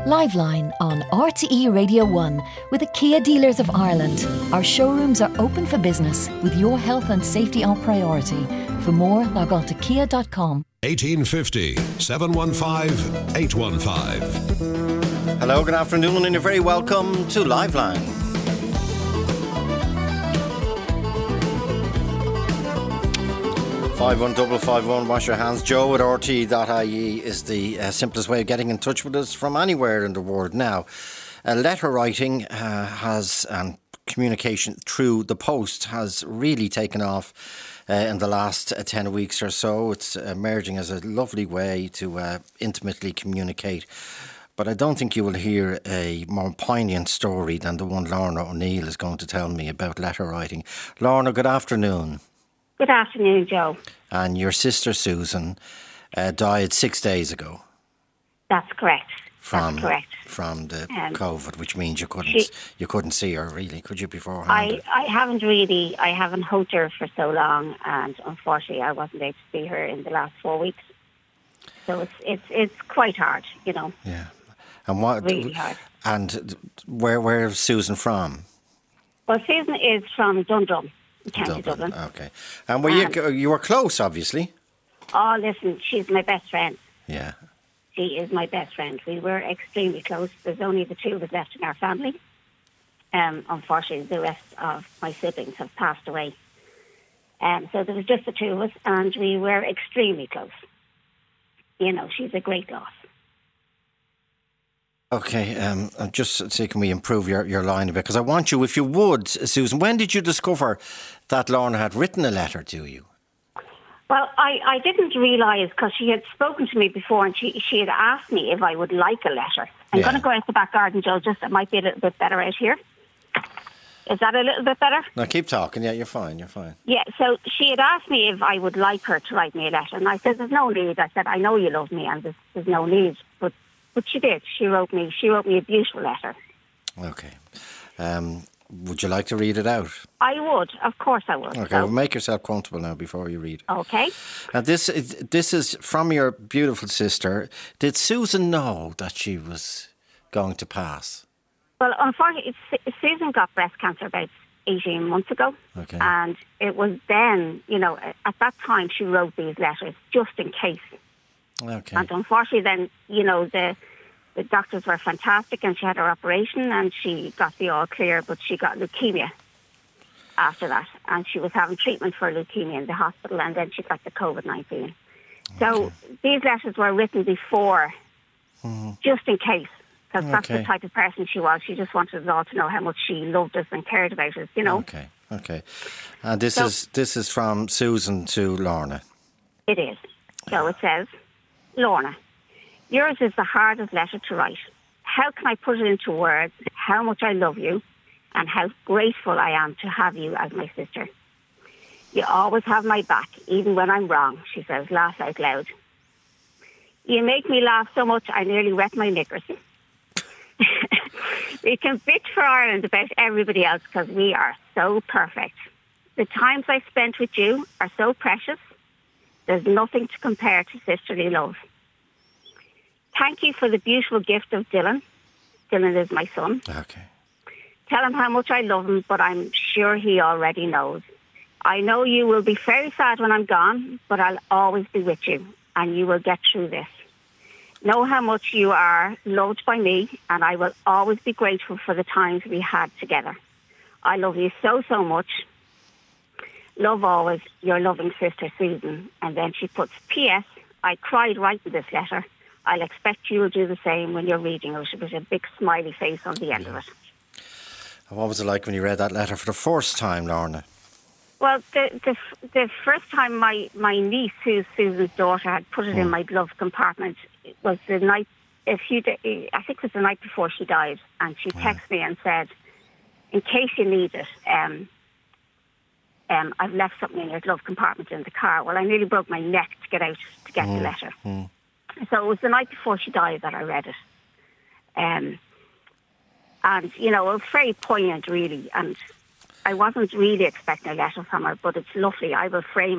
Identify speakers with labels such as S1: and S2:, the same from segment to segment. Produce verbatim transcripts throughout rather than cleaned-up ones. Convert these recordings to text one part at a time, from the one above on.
S1: Liveline on R T E Radio one with the Kia Dealers of Ireland. Our showrooms are open for business with your health and safety our priority. For more, log on to kia dot com.
S2: eighteen fifty, seven one five, eight one five.
S3: Hello, good afternoon, and you're very welcome to Liveline. five one five five one, wash your hands. Joe at R T E dot I E is the uh, simplest way of getting in touch with us from anywhere in the world. Now, uh, letter writing uh, has, and communication through the post has really taken off uh, in the last uh, ten weeks or so. It's emerging as a lovely way to uh, intimately communicate. But I don't think you will hear a more poignant story than the one Lorna O'Neill is going to tell me about letter writing. Lorna, good afternoon.
S4: Good afternoon, Joe.
S3: And your sister Susan uh, died six days ago.
S4: That's correct.
S3: From,
S4: That's correct.
S3: From the
S4: um,
S3: COVID, which means you couldn't
S4: she,
S3: you couldn't see her really, could you, beforehand?
S4: I, I haven't really, I haven't hugged her for so long, and unfortunately I wasn't able to see her in the last four weeks. So it's it's it's quite hard, you know.
S3: Yeah. And what?
S4: Really hard.
S3: And where where is Susan from?
S4: Well, Susan is from Dundrum. County
S3: Dublin.
S4: Dublin.
S3: Okay. And were um, you you were close, obviously?
S4: Oh, listen, she's my best friend.
S3: Yeah.
S4: She is my best friend. We were extremely close. There's only the two of us left in our family. Um, unfortunately, the rest of my siblings have passed away. Um, so there was just the two of us, and we were extremely close. You know, she's a great loss.
S3: Okay, um, just see, can we improve your, your line a bit? Because I want you, if you would, Susan, when did you discover that Lorna had written a letter to you?
S4: Well, I, I didn't realise, because she had spoken to me before, and she, she had asked me if I would like a letter. I'm yeah. going to go out the back garden, Joe, just it might be a little bit better out here. Is that a little bit better?
S3: No, keep talking. Yeah, you're fine, you're fine.
S4: Yeah, so she had asked me if I would like her to write me a letter, and I said, there's no need. I said, I know you love me, and there's, there's no need, but But she did. She wrote me. She wrote me a beautiful letter.
S3: Okay. Um, would you like to read it out?
S4: I would. Of course, I would.
S3: Okay.
S4: So.
S3: Well, make yourself comfortable now before you read.
S4: Okay.
S3: And this is, this is from your beautiful sister. Did Susan know that she was going to pass?
S4: Well, unfortunately, Susan got breast cancer about eighteen months ago.
S3: Okay.
S4: And it was then, you know, at that time, she wrote these letters just in case.
S3: Okay.
S4: And unfortunately then, you know, the the doctors were fantastic, and she had her operation and she got the all clear, but she got leukemia after that. And she was having treatment for leukemia in the hospital, and then she got the COVID nineteen. Okay. So these letters were written before, mm-hmm. just in case, because okay. that's the type of person she was. She just wanted us all to know how much she loved us and cared about us, you know.
S3: Okay, okay. And this
S4: so,
S3: is this is from Susan to Lorna.
S4: It is. So it says, Lorna, yours is the hardest letter to write. How can I put it into words how much I love you and how grateful I am to have you as my sister? You always have my back, even when I'm wrong, she says, laugh out loud. You make me laugh so much I nearly wet my knickers. We can bitch for Ireland about everybody else because we are so perfect. The times I spent with you are so precious. There's nothing to compare to sisterly love. Thank you for the beautiful gift of Dylan. Dylan is my son.
S3: Okay.
S4: Tell him how much I love him, but I'm sure he already knows. I know you will be very sad when I'm gone, but I'll always be with you, and you will get through this. Know how much you are loved by me, and I will always be grateful for the times we had together. I love you so, so much. Love always, your loving sister, Susan. And then she puts, P S I cried writing this letter. I'll expect you will do the same when you're reading it, with a big smiley face on the end yeah. of it.
S3: What was it like when you read that letter for the first time, Lorna?
S4: Well, the the, the first time my, my niece, who's Susan's daughter, had put it mm. in my glove compartment, it was the night, a few days, I think it was the night before she died, and she texted yeah. me and said, in case you need it, um, Um, I've left something in your glove compartment in the car. Well, I nearly broke my neck to get out to get mm, the letter. Mm. So it was the night before she died that I read it. Um, and, you know, it was very poignant, really. And I wasn't really expecting a letter from her, but it's lovely. I will frame it.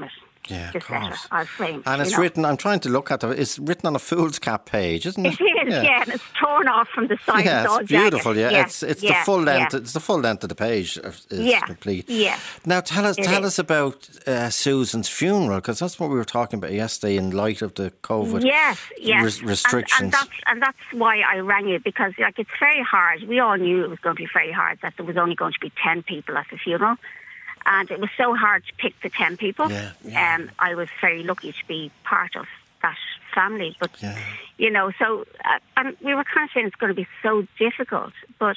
S3: Yeah, of
S4: this letter,
S3: course.
S4: I'll frame.
S3: And it's
S4: you know.
S3: written, I'm trying to look at it, it's written on a fool's cap page, isn't it?
S4: It is, yeah. yeah, and it's torn off from the side.
S3: Yeah,
S4: it's, all
S3: it's beautiful.
S4: jagged.
S3: Yeah,
S4: yeah,
S3: it's it's
S4: yeah,
S3: the full length.
S4: Yeah.
S3: It's the full length of the page. Is
S4: Yeah,
S3: complete.
S4: yeah.
S3: Now tell us,
S4: It
S3: tell
S4: is.
S3: us about uh, Susan's funeral, because that's what we were talking about yesterday. In light of the COVID
S4: Yes, yes.
S3: res- restrictions,
S4: And, and that's and that's why I rang you, because like it's very hard. We all knew it was going to be very hard, that there was only going to be ten people at the funeral. And it was so hard to pick the ten people.
S3: Yeah, yeah.
S4: Um, I was very lucky to be part of that family. But,
S3: Yeah.
S4: you know, so, uh, and we were kind of saying it's going to be so difficult. But,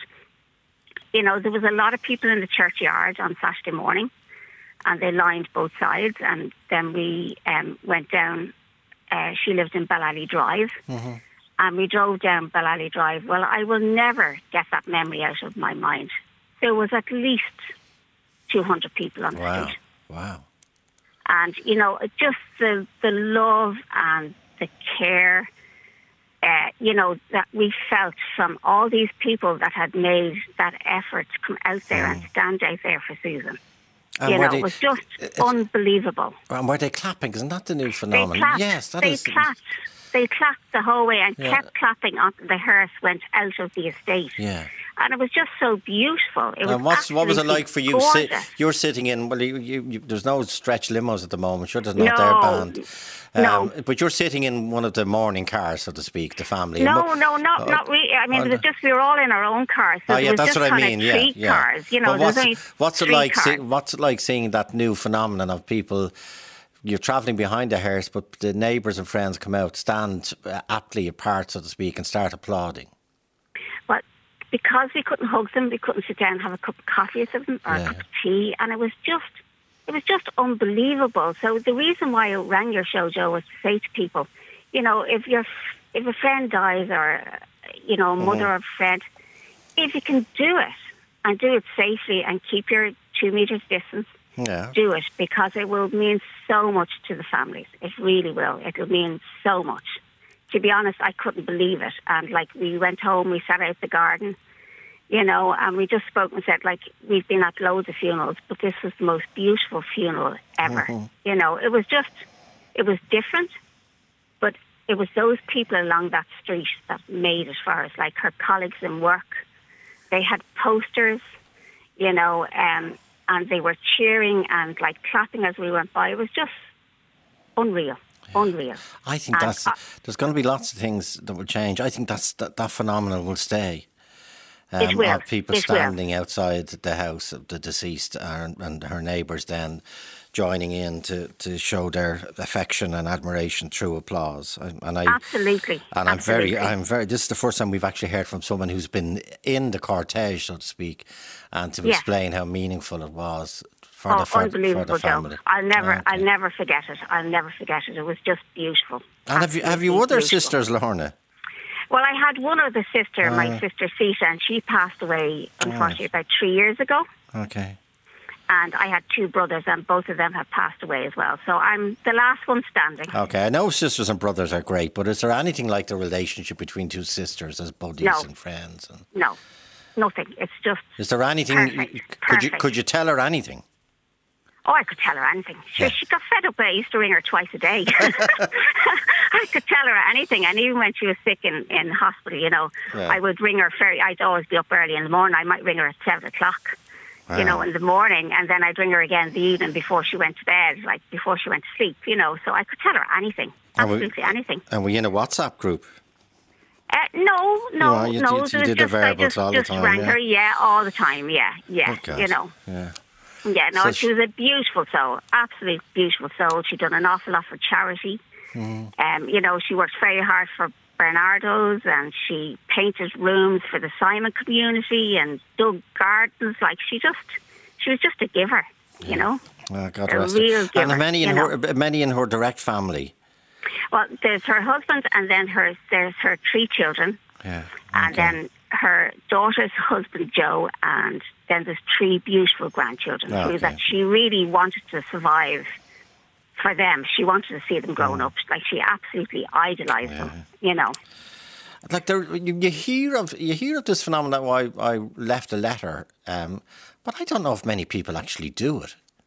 S4: you know, there was a lot of people in the churchyard on Saturday morning, and they lined both sides. And then we um, went down, uh, she lived in Bellally Drive,
S3: Mm-hmm.
S4: and we drove down Bellally Drive. Well, I will never get that memory out of my mind. There was at least two hundred people on the
S3: wow,
S4: street.
S3: wow,
S4: And, you know, just the, the love and the care, uh, you know, that we felt from all these people that had made that effort to come out there and stand out there for Susan.
S3: And
S4: you
S3: were
S4: know,
S3: they-
S4: it was just
S3: it-
S4: unbelievable.
S3: and were they clapping? Isn't that the new
S4: They
S3: phenomenon?
S4: clapped.
S3: Yes, that
S4: they
S3: is.
S4: clapped. They clapped the whole way and
S3: Yeah.
S4: kept clapping until the hearse went out of the estate.
S3: Yeah.
S4: And it was just so beautiful. It was
S3: And what's what was it
S4: absolutely
S3: like for you? Sit,
S4: gorgeous.
S3: you're sitting in. Well, you, you, you, there's no stretch limos at the moment. Sure, there's not
S4: No,
S3: their band.
S4: no.
S3: But you're sitting in one of the morning cars, so to speak, the family.
S4: No,
S3: And
S4: no, not
S3: oh,
S4: not really. I mean,
S3: oh,
S4: it was
S3: no.
S4: just we were all in our own cars. So
S3: Oh
S4: it
S3: yeah,
S4: was
S3: that's
S4: just
S3: what I
S4: kind
S3: mean.
S4: of
S3: Yeah,
S4: three
S3: yeah.
S4: cars. You know,
S3: But
S4: there was
S3: what's
S4: only
S3: it, what's it
S4: three
S3: like?
S4: cars.
S3: See, what's it like seeing that new phenomenon of people? You're travelling behind a hearse, but the neighbours and friends come out, stand uh, aptly apart, so to speak, and start applauding.
S4: But because we couldn't hug them, we couldn't sit down and have a cup of coffee with them or
S3: Yeah.
S4: a cup of tea, and it was just, it was just unbelievable. So the reason why I rang your show, Joe, was to say to people, you know, if your if a friend dies or you know, a mother or a friend, if you can do it and do it safely and keep your two meters distance,
S3: Yeah.
S4: do it, because it will mean so much to the families. It really will. It will mean so much. To be honest, I couldn't believe it. And like we went home, we sat out the garden, you know, and we just spoke and said, like, we've been at loads of funerals, but this was the most beautiful funeral ever.
S3: Mm-hmm.
S4: You know, it was just, it was different, but it was those people along that street that made it for us, like her colleagues in work. They had posters, you know, um, and they were cheering and like clapping as we went by. It was just unreal, unreal.
S3: I think
S4: And
S3: that's
S4: I-
S3: there's going to be lots of things that will change. I think that's that, that phenomenon will stay. Um,
S4: It will.
S3: Of people
S4: It will.
S3: standing outside the house of the deceased and, and her neighbours then joining in to, to show their affection and admiration through applause. I- And I
S4: Absolutely.
S3: and I'm
S4: absolutely.
S3: very, I'm very. This is the first time we've actually heard from someone who's been in the cortege, so to speak, and to
S4: Yeah.
S3: explain how meaningful it was for
S4: Oh,
S3: the for, for
S4: unbelievable,
S3: the
S4: Joe.
S3: family.
S4: I'll never,
S3: Okay.
S4: I'll never forget it. I'll never forget it. It was just beautiful.
S3: And have you have you
S4: Absolutely
S3: other
S4: beautiful.
S3: sisters, Lorna?
S4: Well, I had one other sister,
S3: Uh.
S4: my sister Sita, and she passed away, unfortunately, about three years ago.
S3: Okay.
S4: And I had two brothers, and both of them have passed away as well. So I'm the last one standing.
S3: Okay, I know sisters and brothers are great, but is there anything like the relationship between two sisters as buddies
S4: No.
S3: and friends? And
S4: No, nothing. It's just,
S3: is there anything?
S4: Perfect,
S3: Could you
S4: perfect.
S3: could you tell her anything?
S4: oh, I could tell her anything. She,
S3: Yeah.
S4: she got fed up. I used to ring her twice a day. I could tell her anything. And even when she was sick in, in hospital, you know,
S3: Yeah.
S4: I would ring her very, I'd always be up early in the morning. I might ring her at seven o'clock. You know,
S3: Wow.
S4: in the morning, and then I'd ring her again the evening before she went to bed, like before she went to sleep, you know. So I could tell her anything,
S3: And we-
S4: absolutely anything.
S3: And were you in a WhatsApp group?
S4: Uh, no, no,
S3: Yeah, you-
S4: no.
S3: you-
S4: it
S3: you
S4: was
S3: did the
S4: just, I
S3: verbals
S4: just,
S3: all the
S4: just
S3: time,
S4: rang
S3: yeah.
S4: her, yeah, all the time, yeah, yeah,
S3: Oh, God.
S4: you know.
S3: Yeah.
S4: Yeah, no,
S3: So
S4: she
S3: she-
S4: was a beautiful soul, absolute beautiful soul. She'd done an awful lot for charity.
S3: Mm-hmm.
S4: Um, you know, she worked very hard for Bernardo's, and she painted rooms for the Simon community and dug gardens. Like, she just, she was just a giver, you know.
S3: Oh, God
S4: A
S3: rest
S4: real
S3: her.
S4: giver,
S3: And many in
S4: you
S3: her many in her direct family.
S4: Well, there's her husband, and then her there's her three children,
S3: Yeah.
S4: and
S3: okay.
S4: then her daughter's husband Joe, and then there's three beautiful grandchildren.
S3: Okay.
S4: Who that she really wanted to survive for them. She wanted to see them growing up. Like, she absolutely idolised them. You know.
S3: Like there, you, you hear of you hear of this phenomenon. Why I left a letter, um, but I don't know if many people actually do it.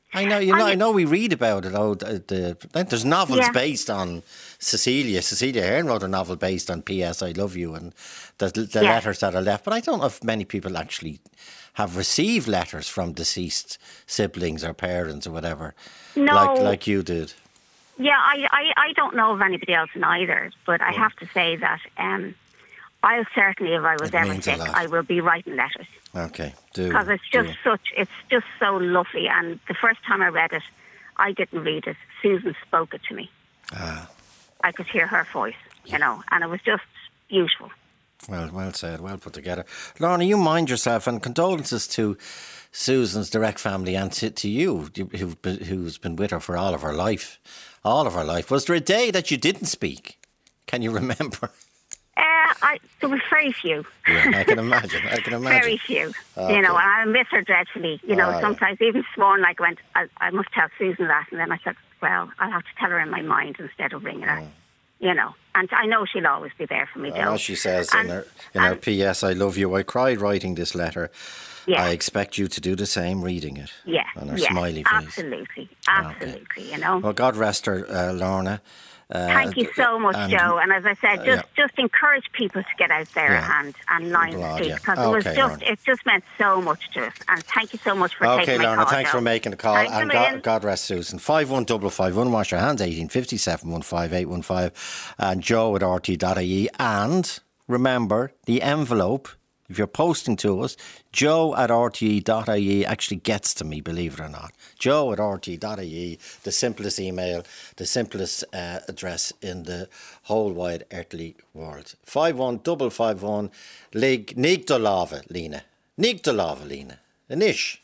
S3: I know, you know,
S4: I,
S3: I know we read about it. Oh, the, the, there's novels
S4: Yeah.
S3: based on Cecilia. Cecilia Ahern wrote a novel based on P S I Love You and the, the
S4: Yeah.
S3: letters that are left. But I don't know if many people actually have received letters from deceased siblings or parents or whatever,
S4: No.
S3: like like you did.
S4: Yeah, I, I, I don't know of anybody else neither, but I have to say that um, I'll certainly, if I was
S3: It
S4: ever
S3: means a
S4: sick,
S3: lot.
S4: I will be writing letters.
S3: Okay, do.
S4: Because it's
S3: do.
S4: just such, it's just so lovely. And the first time I read it, I didn't read it. Susan spoke it to me.
S3: Ah,
S4: I could hear her voice, you know, and it was just beautiful.
S3: well, well said, well put together. Lorna, you mind yourself, and condolences to Susan's direct family and to, to you, who've been, who's been with her for all of her life. All of her life. Was there a day that you didn't speak? Can you remember?
S4: Uh, I, there was very few.
S3: Yeah, I can imagine. I can imagine.
S4: Very few.
S3: Okay.
S4: You know, and I miss her dreadfully. You know,
S3: Oh, yeah.
S4: sometimes even this morning I went, I, I must tell Susan that. And then I said, well, I'll have to tell her in my mind instead of ringing her. You know, and I know she'll always be there for me, Joe.
S3: As she says
S4: And-
S3: in her in her
S4: and-
S3: P S, I love you. I cried writing this letter.
S4: Yeah.
S3: I expect you to do the same reading it.
S4: Yeah,
S3: On her
S4: yeah,
S3: smiley face.
S4: absolutely, absolutely, you know.
S3: Well, God rest her, uh, Lorna. Uh,
S4: Thank you so much,
S3: and-
S4: Joe. And as I said, just
S3: yeah.
S4: just encourage people to get out there
S3: Yeah.
S4: and, and line the
S3: Glad,
S4: streets
S3: yeah.
S4: because it was
S3: Okay,
S4: just
S3: Lorna.
S4: it just meant so much to us. And thank you so much for
S3: Okay,
S4: taking my
S3: Lorna,
S4: call,
S3: thanks
S4: Joe.
S3: for making the call.
S4: Thanks a
S3: and
S4: million.
S3: God, God rest Susan. five one five five one, wash your hands, eighteen fifty, seven one five eight one five, and joe at r t dot i e. And remember, the envelope, if you're posting to us, joe at r t dot i e actually gets to me, believe it or not. joe at r t dot i e, the simplest email, the simplest uh, address in the whole wide earthly world. five one five five one, lig, nig do lava, Lena. Nig do lava, Lena. Anish.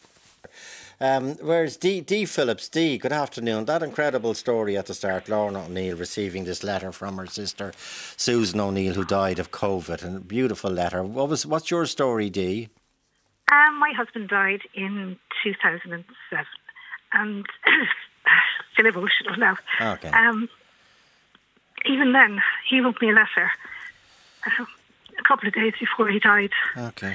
S3: Um, where's D, D Phillips? D, good afternoon. That incredible story at the start, Lorna O'Neill receiving this letter from her sister, Susan O'Neill, who died of COVID. And a beautiful letter. What was? What's your story, D?
S5: Um, my husband died in two thousand seven, and feel emotional now.
S3: Okay.
S5: Um, even then, he wrote me a letter uh, a couple of days before he died,
S3: Okay.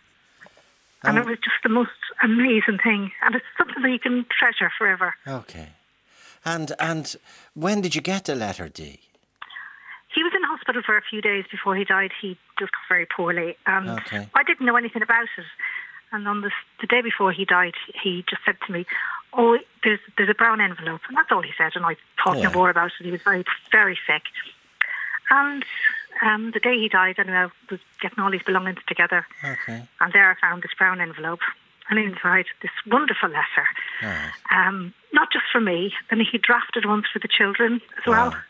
S5: and
S3: Oh.
S5: it was just the most amazing thing, and it's something that you can treasure forever.
S3: Okay. And and when did you get the letter, D?
S5: He was in hospital for a few days before he died. He just got very poorly, and
S3: Okay.
S5: I didn't know anything about it. And on this, the day before he died, he just said to me, "Oh, there's there's a brown envelope," and that's all he said. And I thought
S3: Yeah.
S5: no more about it. He was very very sick, and um, the day he died, I don't know, was getting all his belongings together,
S3: Okay.
S5: and there I found this brown envelope, and inside this wonderful letter,
S3: All right.
S5: um, not just for me. Then he drafted ones for the children as well.
S3: Wow.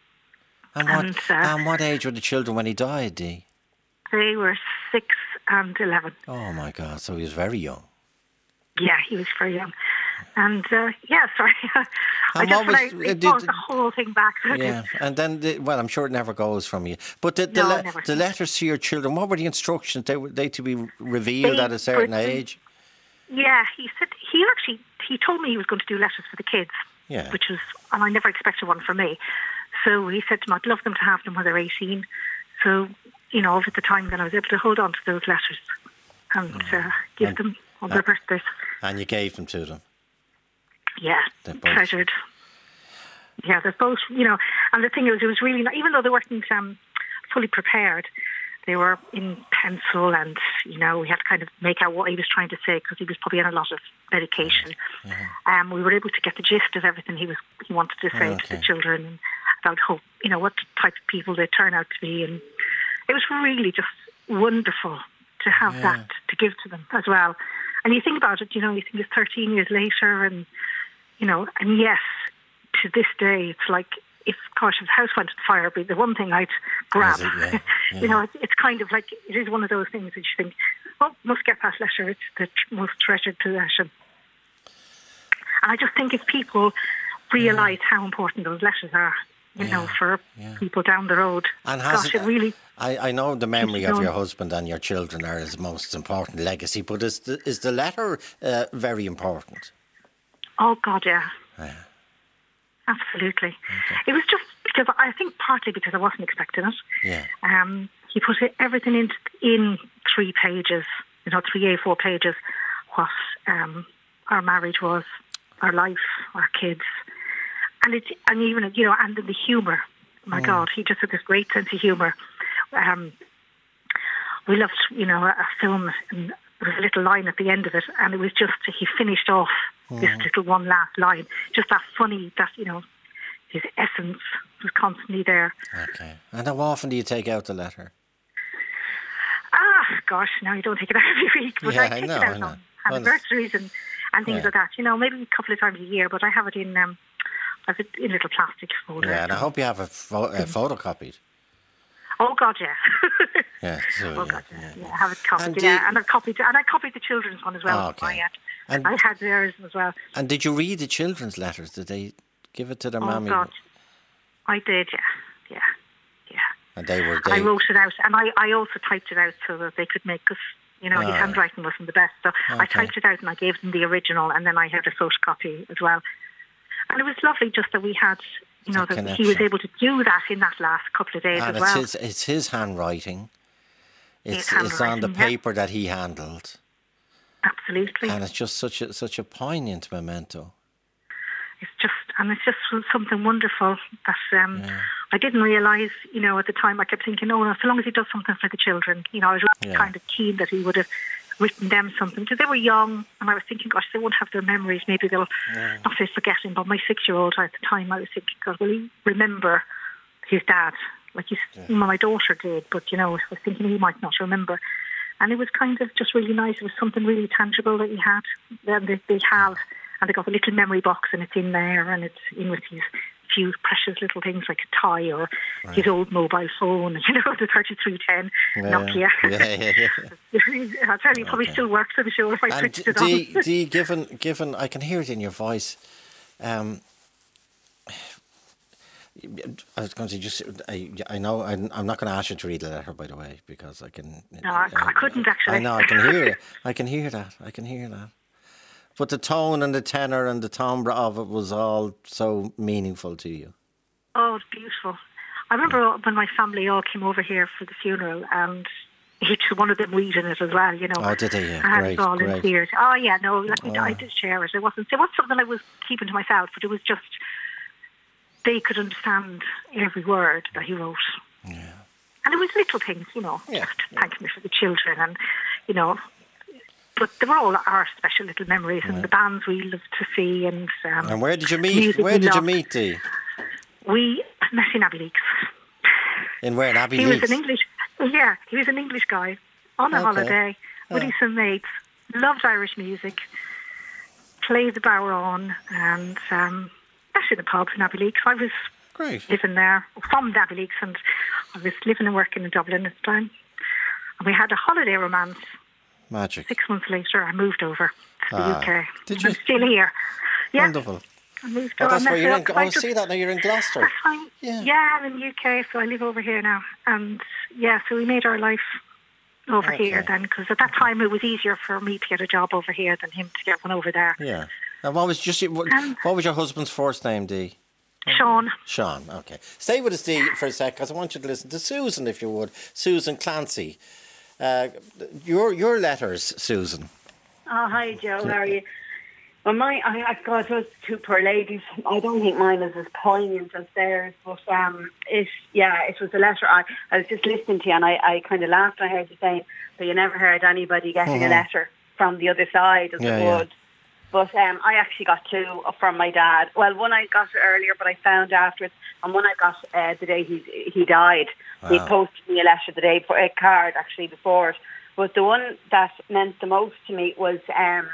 S3: And what,
S5: And, uh,
S3: and what age were the children when he died, D?
S5: They were six and eleven.
S3: Oh, my God. So he was very young.
S5: Yeah, he was very young. And, uh, yeah, sorry. I
S3: And
S5: just,
S3: what
S5: when I
S3: was- uh,
S5: it
S3: did-
S5: brought the whole thing back.
S3: Yeah, and then, the, well, I'm sure it never goes from you. But the the,
S5: No,
S3: le-
S5: never.
S3: the letters to your children, what were the instructions? They were they to be revealed
S5: They
S3: at a certain
S5: were to-
S3: age?
S5: Yeah, he said, he actually, he told me he was going to do letters for the kids.
S3: Yeah.
S5: Which was, and I never expected one for me. So he said to me, I'd love them to have them when they're eighteen. So, you know, over the time then I was able to hold on to those letters and uh, give
S3: And-
S5: them on
S3: uh,
S5: their birthdays.
S3: And you gave them to them.
S5: Yeah,
S3: They're both-
S5: treasured. Yeah, they're both, you know, and the thing is, it was really, not, even though they weren't um, fully prepared, they were in pencil and, you know, we had to kind of make out what he was trying to say because he was probably on a lot of medication. Um, we were able to get the gist of everything he was he wanted to say to
S3: Okay.
S5: the children and about hope, you know, what type of people they turn out to be. And it was really just wonderful to have
S3: Yeah.
S5: that to give to them as well. And you think about it, you know, you think it's thirteen years later and, you know, and yes, to this day, it's like, if, gosh, if the house went on fire, it'd be the one thing I'd grab.
S3: Is it? Yeah, yeah.
S5: You know, it's, it's kind of like, it is one of those things that you think, oh, must get that letter. It's the tr- most treasured possession. And I just think if people realise how important those letters are, you know, for
S3: yeah.
S5: people down the road,
S3: And has
S5: gosh,
S3: it,
S5: it really...
S3: I, I know the memory
S5: keeps
S3: of
S5: going.
S3: your husband and your children are his most important legacy, but is the, is the letter uh, very important?
S5: Oh, God, yeah.
S3: Yeah.
S5: Absolutely. It was just because, I think partly because I wasn't expecting it.
S3: Yeah.
S5: Um, he put it, everything in, in three pages, you know, three A four pages, what um, our marriage was our life, our kids, and it, and even, you know, and the humour. My mm. God, he just had this great sense of humour. Um, we loved, you know, a, a film, and there was a little line at the end of it, and it was just, he finished off mm. this little one last line, just that funny, that, you know, his essence was constantly there.
S3: Okay. And how often do you take out the letter?
S5: Ah, gosh, no, you don't take it out every week, but
S3: yeah,
S5: I take
S3: I know,
S5: it out
S3: I know.
S5: on anniversaries and, and things
S3: yeah.
S5: like that. You know, maybe a couple of times a year, but I have it in um, I have it in little plastic folders.
S3: Yeah, and I hope you have it pho- uh, photocopied.
S5: Oh God, yeah.
S3: yeah, so,
S5: oh
S3: yeah,
S5: God, yeah.
S3: yeah,
S5: yeah. I have it copied,
S3: and
S5: yeah,
S3: did,
S5: and I copied, and I copied the children's one as well.
S3: Oh, okay.
S5: I had,
S3: and,
S5: I had theirs as well.
S3: And did you read the children's letters? Did they give it to their
S5: oh,
S3: mammy?
S5: God, I did, yeah, yeah, yeah.
S3: And they were. They...
S5: I wrote it out, and I, I also typed it out so that they could make, because you know,
S3: oh,
S5: his handwriting wasn't the best, so
S3: okay.
S5: I typed it out and I gave them the original, and then I had a photocopy as well. And it was lovely just that we had, you know, that
S3: connection.
S5: he was able to do that in that last couple of days
S3: and
S5: as
S3: it's
S5: well.
S3: His, it's his handwriting. It's
S5: his
S3: it's on the
S5: handwriting,
S3: paper
S5: yeah.
S3: that he handled.
S5: Absolutely.
S3: And it's just such a such a poignant memento.
S5: It's just, and it's just something wonderful that um,
S3: yeah.
S5: I didn't realise, you know, at the time. I kept thinking, oh, so long as he does something for the children, you know, I was really
S3: yeah.
S5: kind of keen that he would have written them something, because they were young, and I was thinking, gosh, they won't have their memories, maybe they'll
S3: yeah.
S5: not say forgetting, but my six-year-old at the time, I was thinking, God, will he remember his dad? Like he's, yeah. well, my daughter did, but, you know, I was thinking he might not remember. And it was kind of just really nice. It was something really tangible that he had, and they, they have, and they got a little memory box, and it's in there, and it's in with these few precious little things like a tie or right. his old mobile phone, you know, the thirty-three ten yeah. Nokia.
S3: Yeah, yeah, yeah.
S5: I'll tell you, it probably okay. still works for the show if I
S3: and
S5: switched it
S3: Dee,
S5: on.
S3: Dee, given, given, I can hear it in your voice. Um, I was going to just, I, I know, I'm, I'm not going to ask you to read the letter, by the way, because I can.
S5: No, I, I, I couldn't actually.
S3: I know, I can hear it. I can hear that. I can hear that. But the tone and the tenor and the timbre of it was all so meaningful to you.
S5: Oh, it's beautiful. I remember when my family all came over here for the funeral, and each one of them reading it as well, you know.
S3: Oh, did they? Yeah,
S5: and
S3: great,
S5: it was all
S3: great.
S5: in tears. Oh, yeah, no, like,
S3: oh.
S5: I did share it. It wasn't, it wasn't something I was keeping to myself, but it was just, they could understand every word that he wrote.
S3: Yeah.
S5: And it was little things, you know,
S3: yeah.
S5: just thanking me for the children, and, you know, but they were all our special little memories, and right. the bands we loved to see, and um,
S3: and where did you meet? Where did loved. you meet, Dee?
S5: We met in Abbey Leaks.
S3: In where? In Abbey
S5: he
S3: Leaks?
S5: He was an English. Yeah, he was an English guy on a
S3: okay.
S5: holiday with
S3: oh.
S5: his some mates. Loved Irish music. Played the bodhrán, and um, met in a pub in Abbey Leaks. I was
S3: Great.
S5: living there from Abbey Leaks, and I was living and working in Dublin at the time. And we had a holiday romance.
S3: Magic.
S5: Six months later, I moved over to the
S3: ah,
S5: U K.
S3: Did you?
S5: I'm still here. Yeah.
S3: Wonderful.
S5: I moved
S3: oh,
S5: over.
S3: that's where you're in.
S5: I
S3: Oh, see that now. You're in Gloucester.
S5: That's fine.
S3: Yeah.
S5: Yeah, I'm in the U K, so I live over here now. And yeah, so we made our life over
S3: okay.
S5: here then, because at that time it was easier for me to get a job over here than him to get one over there.
S3: Yeah. And what was just what, um, what was your husband's first name, Dee?
S5: Sean.
S3: Sean. Okay. Stay with us, Dee, for a sec, because I want you to listen to Susan, if you would. Susan Clancy. Uh, your your letters, Susan.
S6: Oh, hi, Joe. How are you? Well, my, I, I've got those two poor ladies. I don't think mine is as poignant as theirs, but um, it, yeah, it was a letter. I, I was just listening to you, and I, I kind of laughed. I heard you saying that you never heard anybody getting mm-hmm. a letter from the other side, as
S3: yeah,
S6: it would. Yeah. But um, I actually got two from my dad. Well, one I got earlier, but I found afterwards, and one I got uh, the day he he died. Wow. He posted me a letter the day before, a card actually before it. But the one that meant the most to me was um,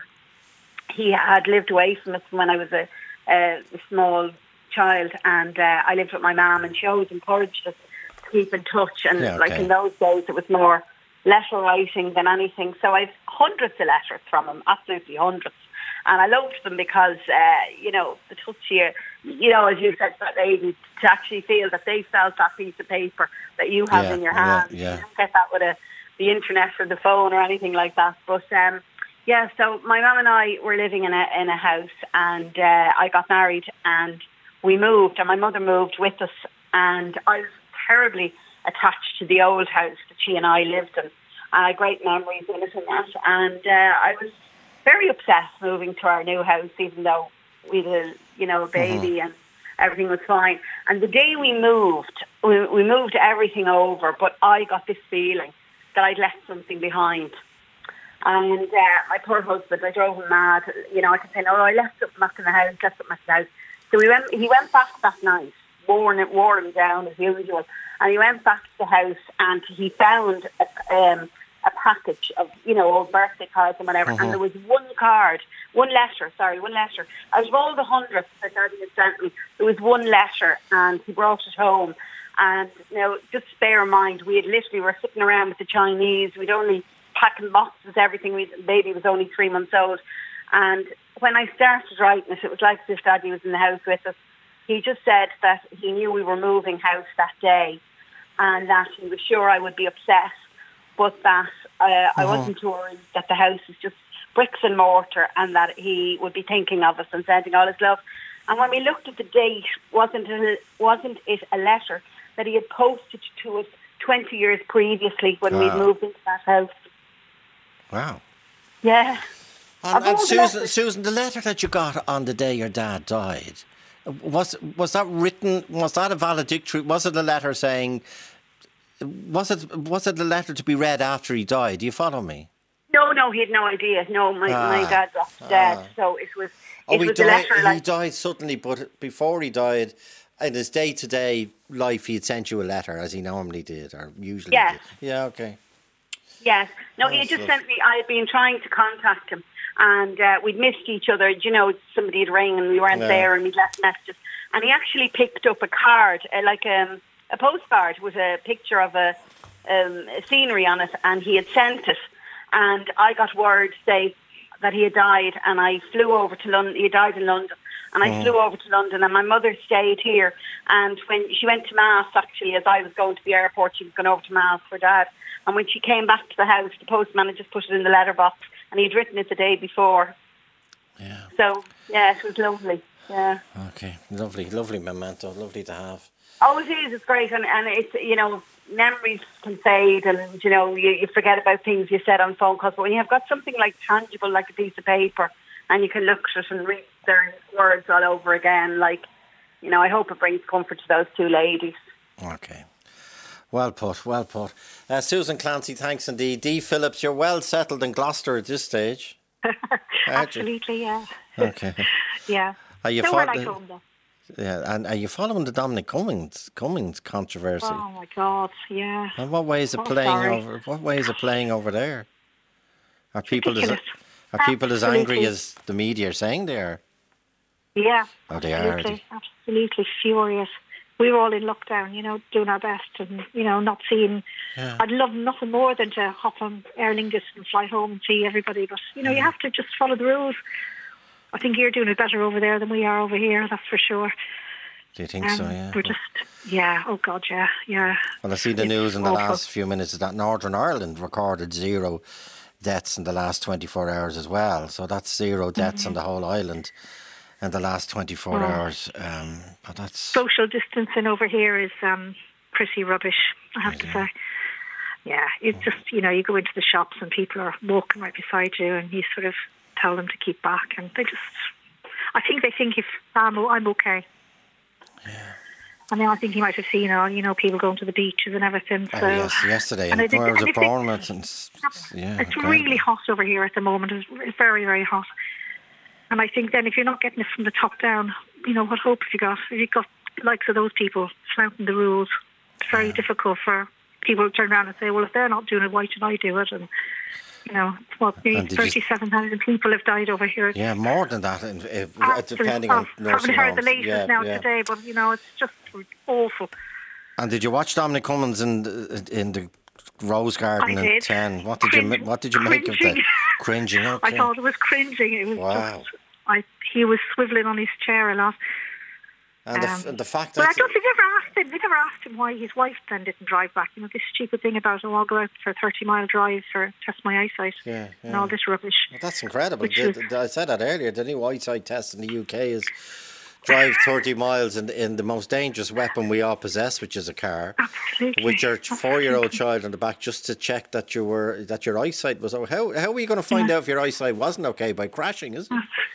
S6: he had lived away from us when I was a, a small child, and uh, I lived with my mum, and she always encouraged us to keep in touch. And
S3: yeah, okay.
S6: like in those days, it was more letter writing than anything. So I've hundreds of letters from him, absolutely hundreds. And I loved them because, uh, you know, the touch here, you know, as you said, that lady, to actually feel that they felt that piece of paper that you have
S3: yeah,
S6: in your hand.
S3: Yeah, yeah.
S6: You don't get that with a, the internet or the phone or anything like that. But, um, yeah, so my mum and I were living in a in a house, and uh, I got married, and we moved, and my mother moved with us, and I was terribly attached to the old house that she and I lived in. I had great memories in it and that, and uh, I was very upset moving to our new house, even though we had a, you know, a baby mm-hmm. and everything was fine. And the day we moved, we, we moved everything over, but I got this feeling that I'd left something behind. And uh, my poor husband, I drove him mad. You know, I kept saying, oh, I left something back in the house, left something back in the house. So we went, he went back that night, wore, it, wore him down as usual. And he went back to the house and he found a, um, a package of, you know, old birthday cards and whatever. Mm-hmm. And there was one card, one letter, sorry, one letter. Out of all the hundreds that Daddy had sent me, there was one letter and he brought it home. And, you know, just bear in mind, we had literally were sitting around with the Chinese. We'd only packing boxes, everything. We, the baby was only three months old. And when I started writing it, it was like as if Daddy was in the house with us. He just said that he knew we were moving house that day and that he was sure I would be upset, but that uh, uh-huh. I wasn't worried that the house was just bricks and mortar and that he would be thinking of us and sending all his love. And when we looked at the date, wasn't it, wasn't it a letter that he had posted to us twenty years previously when wow. we'd moved into that house?
S3: Wow.
S6: Yeah.
S3: And, and Susan, the Susan, the letter that you got on the day your dad died, was was that written, was that a valedictory? Was it a letter saying, was it was it a letter to be read after he died? Do you follow me?
S6: No, no, he had no idea. No, my, ah, my dad's dead, ah. so it was, it
S3: oh,
S6: was
S3: he
S6: a letter.
S3: Died,
S6: like,
S3: he died suddenly, but before he died, in his day-to-day life, he had sent you a letter, as he normally did, or usually
S6: yes.
S3: did. Yeah, okay.
S6: Yes. No,
S3: oh,
S6: he had just
S3: stuff.
S6: sent me, I had been trying to contact him, and uh, we'd missed each other. You know, somebody had rang and we weren't yeah. there, and we'd left messages. And he actually picked up a card, uh, like um, a postcard with a picture of a, um, a scenery on it, and he had sent it. And I got word, say, that he had died, and I flew over to London. He died in London. And I mm. flew over to London, and my mother stayed here. And when she went to Mass, actually, as I was going to the airport, she was going over to Mass for Dad. And when she came back to the house, the postman had just put it in the letterbox, and he'd written it the day before.
S3: Yeah.
S6: So, yeah, it was lovely. Yeah.
S3: Okay, lovely, lovely memento, lovely to have.
S6: Oh, it is. It's great, and and it's, you know, memories can fade, and you know, you, you forget about things you said on phone calls. But when you have got something like tangible, like a piece of paper, and you can look at it and read their words all over again, like, you know, I hope it brings comfort to those two ladies.
S3: Okay. Well put, well put. Uh, Susan Clancy, thanks indeed. Dee Phillips, you're well settled in Gloucester at this stage.
S5: Absolutely, yeah.
S3: Okay.
S5: Yeah.
S3: Are you
S5: Nowhere
S3: fo-
S5: like home, though.
S3: Yeah, and are you following the Dominic Cummings Cummings controversy?
S5: Oh my God, yeah.
S3: And what way is it
S5: oh,
S3: playing
S5: sorry.
S3: over? What way is it playing over there? Are people
S5: Ridiculous.
S3: as are people
S5: Absolutely.
S3: as angry as the media are saying they are?
S5: Yeah.
S3: Oh, they
S5: absolutely,
S3: are.
S5: Absolutely furious. We were all in lockdown, you know, doing our best, and you know, not seeing. Yeah. I'd love nothing more than to hop on Aer Lingus and fly home and see everybody. But you know, yeah. you have to just follow the rules. I think you're doing it better over there than we are over here. That's for sure.
S3: Do you think
S5: um,
S3: so? Yeah.
S5: We're just, yeah. Oh God, yeah, yeah.
S3: Well, I see the
S5: it's
S3: news in the
S5: awful.
S3: last few minutes that Northern Ireland recorded zero deaths in the last twenty-four hours as well. So that's zero deaths mm-hmm. on the whole island in the last twenty-four oh. hours. Um, but that's
S5: social distancing over here is um, pretty rubbish, I have
S3: yeah.
S5: to say. Yeah, it's just, you know, you go into the shops and people are walking right beside you, and you sort of tell them to keep back, and they just, I think they think if I'm, I'm okay.
S3: Yeah.
S5: And then I think you might have seen all, you know, people going to the beaches and everything. So.
S3: Oh, yes, yesterday, and, and where was it, Bournemouth? And, yeah,
S5: it's incredible. Really hot over here at the moment. It's, it's very, very hot. And I think then if you're not getting it from the top down, you know, what hope have you got? If you've got the likes of those people flouting the rules, it's very yeah. difficult for people to turn around and say, well, if they're not doing it, why should I do it? And you know, what, thirty-seven thousand people have died over here.
S3: Yeah, more than that, if, if, depending
S5: oh,
S3: on nursing
S5: I haven't heard
S3: homes.
S5: the latest
S3: yeah,
S5: now
S3: yeah.
S5: today, but, you know, it's just awful.
S3: And did you watch Dominic Cummings in the, in the Rose Garden
S5: I
S3: in
S5: did.
S3: ten? What did
S5: Cringe,
S3: you What did you make
S5: cringing.
S3: of that? Cringing, okay.
S5: I thought it was cringing. It was
S3: wow.
S5: just, I, he was swivelling on his chair a lot.
S3: And,
S5: um,
S3: the, and the fact
S5: that... But I don't think they ever asked him, they never asked him why his wife then didn't drive back. You know, this stupid thing about, oh, I'll go out for a thirty-mile drive for test my eyesight.
S3: Yeah, yeah.
S5: And all this rubbish.
S3: Well, that's incredible. The,
S5: was,
S3: the, I said that earlier. The new eyesight test in the U K is drive thirty miles in, in the most dangerous weapon we all possess, which is a car.
S5: Absolutely.
S3: With your four-year-old child on the back, just to check that you were that your eyesight was. How how are you going to find yeah. out if your eyesight wasn't okay by crashing? Isn't it?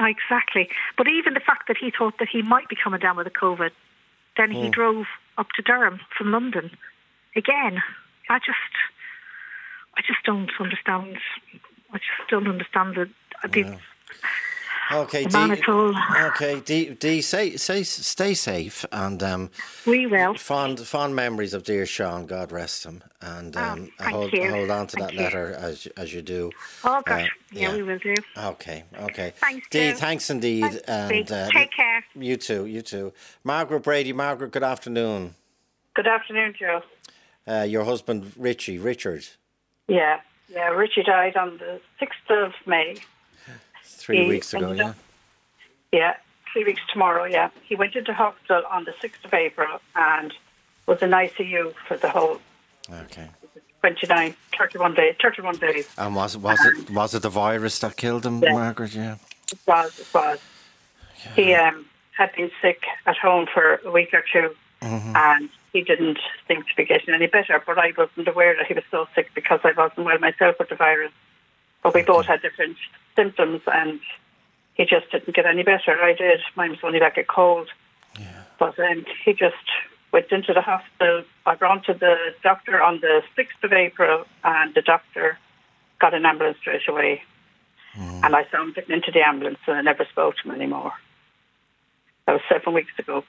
S5: exactly. But even the fact that he thought that he might be coming down with a COVID, then he
S3: Mm.
S5: drove up to Durham from London. Again, I just, I just don't understand. I just don't understand the. the
S3: Yeah. Okay,
S5: the
S3: Dee,
S5: man at all.
S3: okay, Dee, Dee, say, say, stay safe, and um,
S5: We will.
S3: fond, fond memories of dear Sean. God rest him, and
S5: Oh,
S3: um,
S5: thank
S3: hold,
S5: you.
S3: hold on to
S5: Thank
S3: that
S5: you.
S3: letter as as you do.
S5: Oh gosh,
S3: Uh,
S5: yeah,
S3: yeah.
S5: we will do.
S3: Okay, okay.
S5: Thanks,
S3: Dee,
S5: Joe.
S3: thanks indeed,
S5: Thanks,
S3: and
S5: Dee.
S3: uh,
S5: Take care.
S3: You too, you too. Margaret Brady, Margaret. Good afternoon.
S6: Good afternoon, Joe.
S3: Uh, your husband Richie, Richard,
S6: Yeah, yeah. Richie died on the sixth of May.
S3: three
S6: He
S3: weeks ago.
S6: ended
S3: Yeah.
S6: up- Yeah, three weeks tomorrow, yeah. He went into hospital on the sixth of April and was in I C U for the whole
S3: Okay.
S6: twenty-nine, thirty-one days. thirty-one days.
S3: And was was it was it the virus that killed him,
S6: Yeah.
S3: Margaret? Yeah.
S6: It was, it was. He um, had been sick at home for a week or two,
S3: Mm-hmm.
S6: and he didn't seem to be getting any better, but I wasn't aware that he was so sick because I wasn't well myself with the virus. But we both had different symptoms, and he just didn't get any better. I did. Mine was only like a cold.
S3: Yeah.
S6: But um, he just went into the hospital. I brought to the doctor on the sixth of April, and the doctor got an ambulance straight away.
S3: Mm.
S6: And I saw him getting into the ambulance, and I never spoke to him anymore. That was seven weeks ago.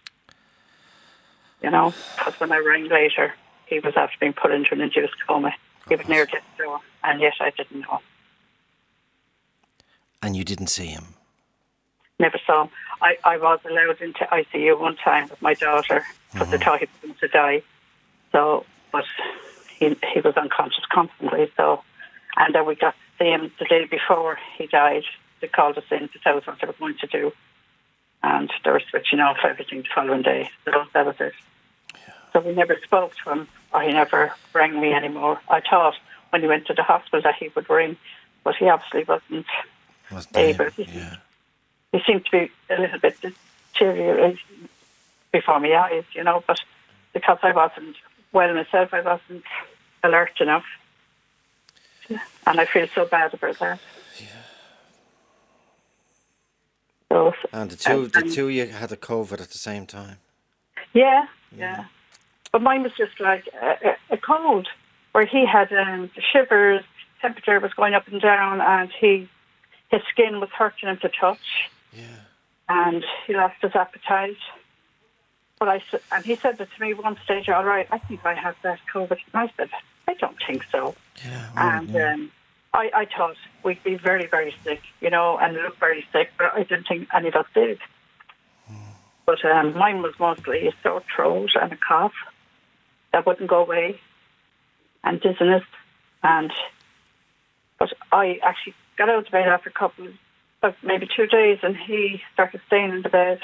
S6: You know, because when I rang later, he was after being put into an induced coma. He was near death door, and yet I didn't know.
S3: And you didn't see him.
S6: Never saw him. I, I was allowed into I C U one time with my daughter because
S3: Mm-hmm.
S6: they thought he was going to die. So, but he he was unconscious constantly. So, and then we got to see him the day before he died. They called us in to tell us what they were going to do, and they were switching off everything the following day. So that was it.
S3: Yeah.
S6: So we never spoke to him, or he never rang me anymore. I thought when he went to the hospital that he would ring, but he obviously wasn't
S3: Was
S6: able.
S3: dead. Yeah.
S6: He seemed to be a little bit deteriorating before my eyes, you know, but because I wasn't well myself, I wasn't alert enough. And I feel so bad about that.
S3: Yeah.
S6: So,
S3: And the two,
S6: um,
S3: the two of you had the COVID at the same time.
S6: yeah, yeah. But mine was just like a, a, a cold, where he had um, shivers, temperature was going up and down, and he his skin was hurting him to touch.
S3: Yeah.
S6: And he lost his appetite. But I s- and he said that to me one stage, all right, I think I have that COVID. And I said, I don't think so.
S3: Yeah. well,
S6: And
S3: yeah.
S6: um, I, I thought we'd be very, very sick, you know, and look very sick, but I didn't think any of us did. But um, mine was mostly a sore throat and a cough that wouldn't go away, and dizziness. And but I actually got out of bed after a couple, of maybe two days, and he started staying in the bed.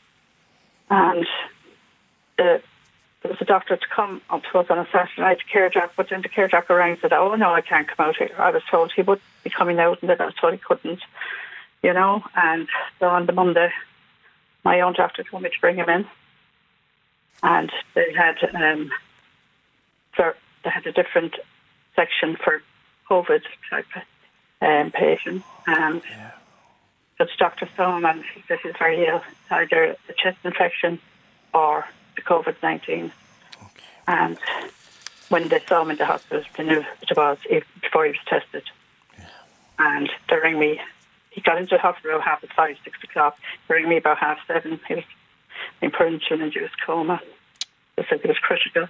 S6: And the, there was a doctor to come up to us on a Saturday night, care doctor, but then the care doctor rang and said, oh, no, I can't come out here. I was told he would be coming out, and then I was told he couldn't, you know. And so on the Monday, my own doctor told me to bring him in. And they had, um, for, they had a different section for COVID type um, patients. And
S3: Yeah.
S6: so the doctor saw him, and he said he's very ill, either a chest infection or the COVID nineteen.
S3: Okay.
S6: And when they saw him in the hospital, they knew it was even before he was tested.
S3: Yeah.
S6: And they rang me. He got into the hospital about half past five, six o'clock. They rang me about half seven. He was being put into an induced coma. They said he was critical.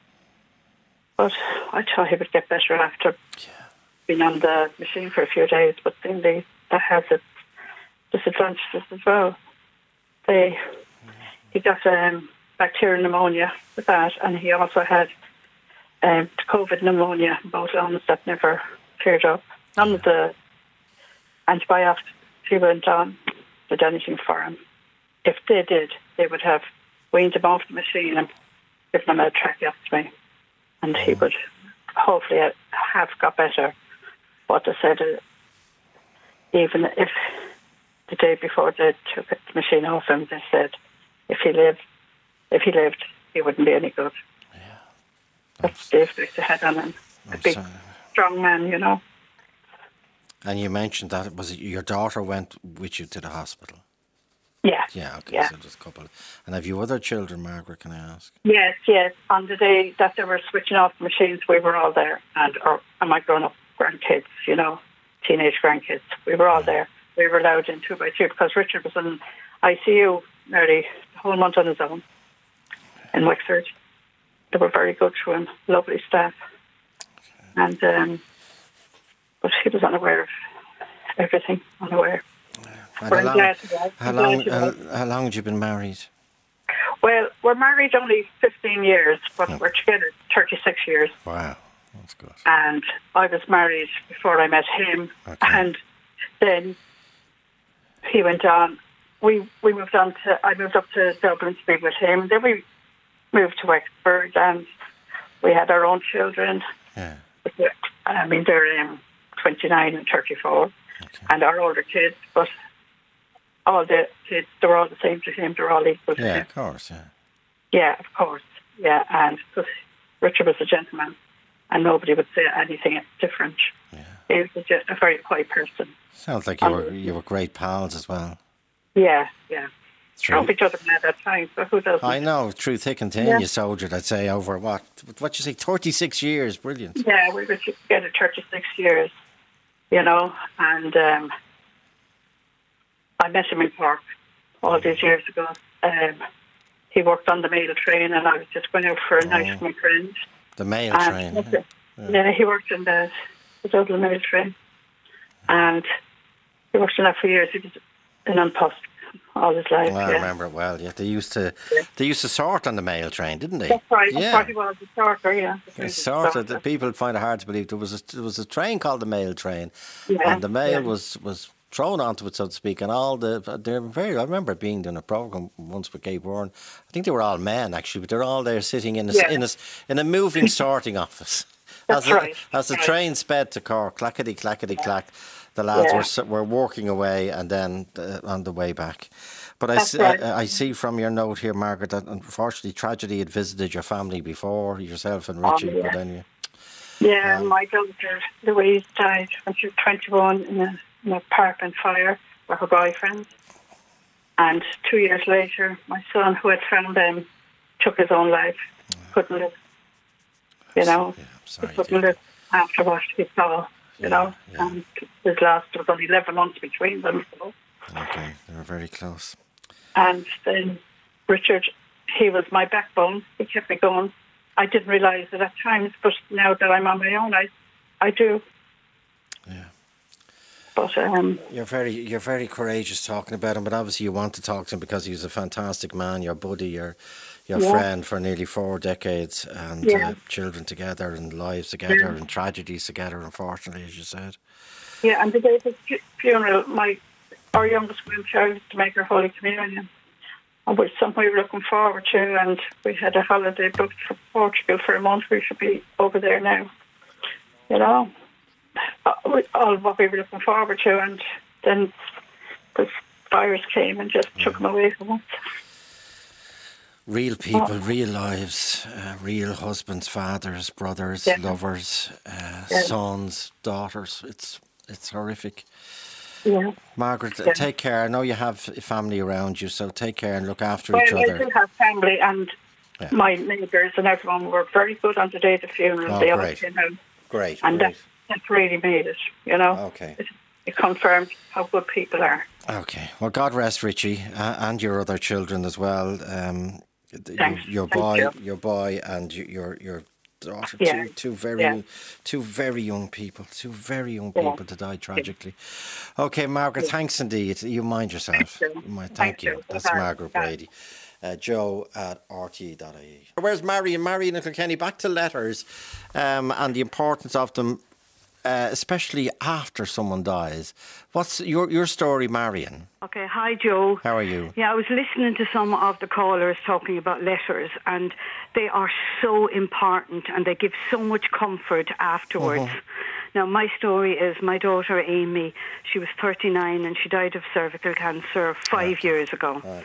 S6: But I thought he would get better after
S3: Yeah.
S6: being on the machine for a few days. But then they, that has its disadvantages as well. They, he got um, bacterial pneumonia with that, and he also had um, COVID pneumonia, both lungs that never cleared up. None of the antibiotics he went on did anything for him. If they did, they would have weaned him off the machine and given him a tracheostomy, and he would hopefully have got better. But they said uh, even if the day before they took the machine off him, they said if he lived, if he lived, he wouldn't be any good.
S3: Yeah.
S6: That's the effect they had on him. A
S3: I'm
S6: big,
S3: sorry.
S6: strong man, you know.
S3: And you mentioned that was it your daughter went with you to the hospital?
S5: Yeah.
S3: Yeah, okay,
S5: yeah.
S3: so just a couple. And have you other children, Margaret, can I ask?
S5: Yes, yes. On the day that they were switching off the machines, we were all there. And, or, and my grown-up grandkids, you know, teenage grandkids, we were all yeah. there. We were allowed in two by two because Richard was in I C U nearly the whole month on his own in Wexford. They were very good to him, lovely staff. Okay. And, um, but he was unaware of everything, unaware.
S3: How long, how, long, how, how long had you been married?
S5: Well, we're married only fifteen years, but okay. we're together thirty-six years.
S3: Wow, that's good.
S5: And I was married before I met him, okay. and then he went on. We we moved on to. I moved up to Dublin to be with him. Then we moved to Wexford, and we had our own children.
S3: Yeah.
S5: I mean, they're um, twenty-nine and thirty-four, okay. and our older kids, but. All the kids, they're all the same to him. They're all equal to
S3: yeah,
S5: him.
S3: Yeah, of course, yeah.
S5: Yeah, of course. Yeah, and because Richard was a gentleman and nobody would say anything different.
S3: Yeah.
S5: He was a, a very quiet person.
S3: Sounds like you were you were great pals as well.
S5: Yeah, yeah.
S3: True.
S5: Drove each other at that time, but who doesn't?
S3: I know, through thick and thin, yeah. you soldiered, I'd say, over what? What you say, thirty-six years? Brilliant.
S5: Yeah, we were together thirty-six years, you know, and... Um, I met him in Cork all these years ago. Um, he worked on the mail train, and I was just going out for a night oh. with my friend.
S3: The mail
S5: and
S3: train?
S5: Yeah. Yeah. yeah, he worked in the, the Dublin mail train. And he worked in that for years. He was in An Post all his life.
S3: Well,
S5: yeah.
S3: I remember it well, yeah. They used to yeah. they used to sort on the mail train, didn't they?
S5: That's right.
S3: Yeah.
S5: That's what he was, a sorter, yeah.
S3: They sorted. The people find it hard to believe. There was a, there was a train called the mail train,
S5: yeah.
S3: and the mail
S5: yeah.
S3: was... was thrown onto it, so to speak, and all the they're very. I remember being doing a program once with Gabe Warren. I think they were all men actually, but they're all there sitting in a
S5: yeah.
S3: in a in a moving sorting office.
S5: That's
S3: as
S5: right.
S3: The, as the
S5: right.
S3: train sped to Cork, clackety clackety yeah. clack, the lads
S5: yeah.
S3: were were walking away, and then uh, on the way back. But I see,
S5: right.
S3: I, I see from your note here, Margaret, that unfortunately tragedy had visited your family before, yourself and Richie.
S5: Oh, yeah.
S3: But then you,
S5: yeah,
S3: um,
S5: my daughter Louise died when she was twenty-one in a, in a apartment fire with her boyfriend. And two years later, my son, who had found them, took his own life. Oh. Couldn't live. You know,
S3: yeah, I'm sorry,
S5: he couldn't live after what he saw, you
S3: yeah,
S5: know.
S3: Yeah.
S5: And his last, there was only eleven months between them. So.
S3: Okay, they were very close.
S5: And then Richard, he was my backbone. He kept me going. I didn't realise it at times, but now that I'm on my own, I, I do.
S3: Yeah.
S5: But um,
S3: you're very, you're very courageous talking about him. But obviously, you want to talk to him because he's a fantastic man, your buddy, your, your yeah. friend for nearly four decades, and
S5: yeah.
S3: uh, children together, and lives together, yeah. and tragedies together. Unfortunately, as you said.
S5: Yeah, and the day of his funeral, my our youngest grandchild used to make her Holy Communion, which something we were looking forward to, and we had a holiday booked for Portugal for a month. We should be over there now, you know. All what we were looking forward to, and then the virus came and just took them away from us.
S3: Real people, oh. real lives, uh, real husbands, fathers, brothers, yeah. lovers, uh, yeah. sons, daughters. It's it's horrific.
S5: Yeah.
S3: Margaret,
S5: yeah.
S3: take care. I know you have family around you, so take care and look after
S5: well,
S3: each other.
S5: I do have family, and yeah. my neighbours and everyone were very good on the day of the funeral.
S3: Oh,
S5: they all
S3: great.
S5: came out.
S3: Great,
S5: and
S3: great.
S5: That, that really made it, you know.
S3: Okay.
S5: It, it confirmed how good people are.
S3: Okay. Well, God rest Richie uh, and your other children as well. Um,
S5: Thanks.
S3: Your, your boy, you. your boy, and your your daughter.
S5: Yeah.
S3: Two, two very,
S5: yeah.
S3: two very young people. Two very young
S5: yeah.
S3: people to die tragically. Okay, Margaret. Yeah. Thanks indeed. You mind yourself.
S5: Thank
S3: you. You mind,
S5: thank
S3: thank you.
S5: you.
S3: That's
S5: Bye.
S3: Margaret
S5: Bye.
S3: Brady. Uh, Joe at R T E dot I E. Where's Marion? Marion and Kilkenny. Back to letters um, and the importance of them. Uh, especially after someone dies. What's your your story, Marion?
S7: Okay, hi Joe.
S3: How are you?
S7: Yeah, I was listening to some of the callers talking about letters, and they are so important and they give so much comfort afterwards. Uh-huh. Now, my story is my daughter Amy, she was thirty-nine and she died of cervical cancer five okay. years ago.
S3: Okay.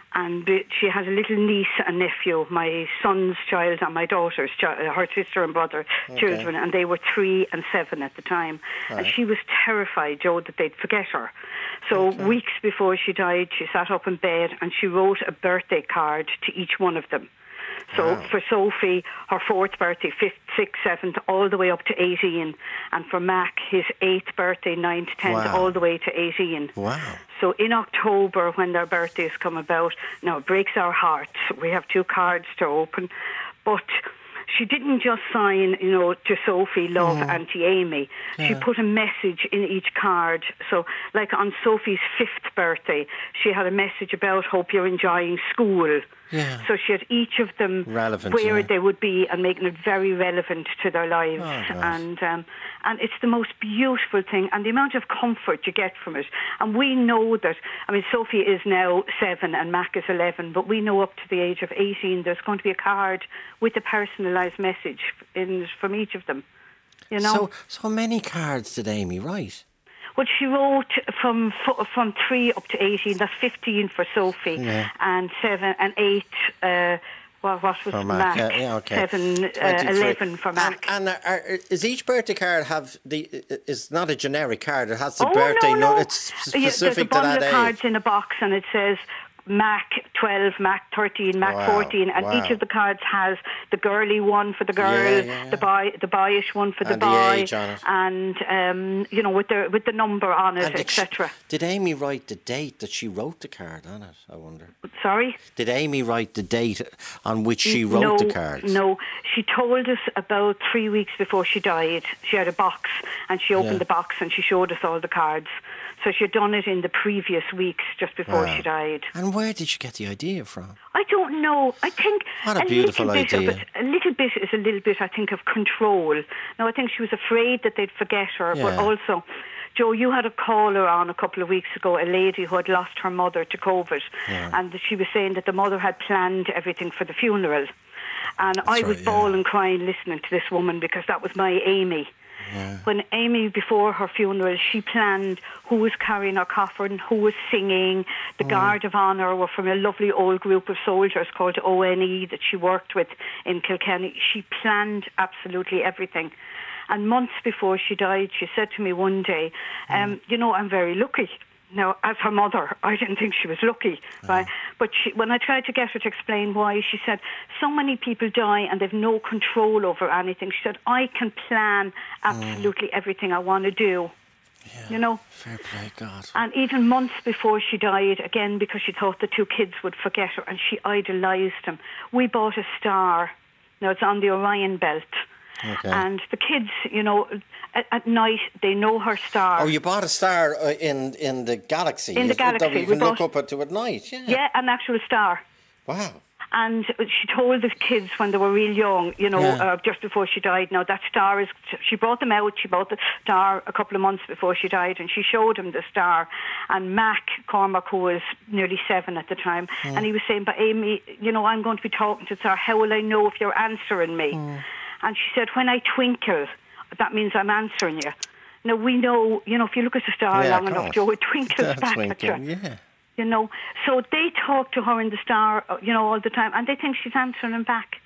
S7: And she has a little niece and nephew, my son's child and my daughter's child, her sister and brother
S3: Okay.
S7: children, and they were three and seven at the time.
S3: Right.
S7: And she was terrified, Joe, that they'd forget her. So
S3: Okay.
S7: weeks before she died, she sat up in bed and she wrote a birthday card to each one of them. So
S3: Wow.
S7: for Sophie, her fourth birthday, fifth, sixth, seventh, all the way up to eighteen. And for Mac, his eighth birthday, ninth, tenth,
S3: Wow.
S7: all the way to eighteen.
S3: Wow.
S7: So in October, when their birthdays come about, now it breaks our hearts. We have two cards to open. But she didn't just sign, you know, to Sophie, love, Auntie Amy. She
S3: Yeah.
S7: put a message in each card. So, like on Sophie's fifth birthday, she had a message about, hope you're enjoying school.
S3: Yeah.
S7: So she had each of them
S3: Relevant,
S7: where
S3: yeah.
S7: they would be and making it very relevant to their lives.
S3: Oh, God.
S7: and um, and it's the most beautiful thing, and the amount of comfort you get from it. And we know that, I mean, Sophie is now seven and Mac is eleven, but we know up to the age of eighteen there's going to be a card with a personalised message in from each of them. You know?
S3: So, so many cards did Amy write?
S7: Well, she wrote from fo- from three up to eighteen. That's fifteen for Sophie,
S3: Yeah.
S7: and seven and eight. Uh, well, what was
S3: For
S7: Mac?
S3: Mac, yeah, yeah, okay.
S7: Seven, uh,
S3: twenty-three.
S7: eleven for Mac.
S3: And, and are, are, is each birthday card have the? It's not a generic card. It has the
S7: oh
S3: birthday.
S7: no, no,
S3: It's
S7: Yeah, there's a
S3: specific to
S7: bundle
S3: that
S7: of
S3: age.
S7: cards in a box, and it says Mac twelve, Mac thirteen, Mac
S3: Wow,
S7: fourteen, and
S3: wow.
S7: each of the cards has the girly one for the girl,
S3: Yeah, yeah, yeah.
S7: the boy, the boyish one for the
S3: And the
S7: boy,
S3: age on it.
S7: and um, you know, with the with the number on it,
S3: And did, she-
S7: et cetera.
S3: did Amy write the date that she wrote the card on it? I wonder.
S7: Sorry.
S3: Did Amy write the date on which she wrote
S7: no,
S3: the cards?
S7: No, she told us about three weeks before she died. She had a box and she opened
S3: Yeah.
S7: the box and she showed us all the cards. So she had done it in the previous weeks just before
S3: Wow.
S7: she died.
S3: And where did she get the idea from?
S7: I don't know. I think
S3: What a beautiful
S7: little bit
S3: idea.
S7: Of it, a little bit is a little bit, I think, of control. Now, I think she was afraid that they'd forget her, but
S3: Yeah.
S7: also, Joe, you had a caller on a couple of weeks ago, a lady who had lost her mother to COVID,
S3: Yeah.
S7: and she was saying that the mother had planned everything for the funeral. And I was
S3: right, yeah.
S7: bawling, crying, listening to this woman because that was my Amy.
S3: Yeah.
S7: When Amy, before her funeral, she planned who was carrying her coffin, who was singing. The
S3: Mm.
S7: Guard of Honour were from a lovely old group of soldiers called O N E that she worked with in Kilkenny. She planned absolutely everything. And months before she died, she said to me one day, um,
S3: Mm.
S7: you know, I'm very lucky. Now, as her mother, I didn't think she was lucky, right? But she, when I tried to get her to explain why, she said, so many people die and they've no control over anything. She said, I can plan absolutely everything I want to do, you know?
S3: Fair play, God.
S7: And even months before she died, again, because she thought the two kids would forget her, and she idolised them, we bought a star. Now, it's on the Orion belt.
S3: Okay.
S7: And the kids, you know, at, at night, they know her star.
S3: Oh, you bought a star uh, in in the galaxy.
S7: In the
S3: is it, that
S7: galaxy,
S3: you
S7: we
S3: can look
S7: bought-
S3: up to at night. Yeah.
S7: Yeah, an actual star.
S3: Wow.
S7: And she told the kids when they were real young, you know,
S3: Yeah.
S7: uh, just before she died, now that star is, she brought them out, she brought the star a couple of months before she died, and she showed him the star. And Mac Cormac, who was nearly seven at the time, and he was saying, but Amy, you know, I'm going to be talking to the star, how will I know if you're answering me? And she said, when I twinkle, that means I'm answering you. Now, we know, you know, if you look at the star
S3: Yeah,
S7: long
S3: of
S7: enough,
S3: course.
S7: Joe, it twinkles
S3: That's
S7: back
S3: winking,
S7: at you.
S3: yeah.
S7: You know, so they talk to her in the star, uh, you know, all the time, and they think she's answering them back.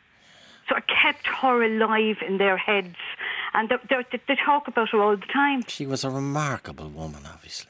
S7: So it kept her alive in their heads, and they, they, they talk about her all the time.
S3: She was a remarkable woman, obviously.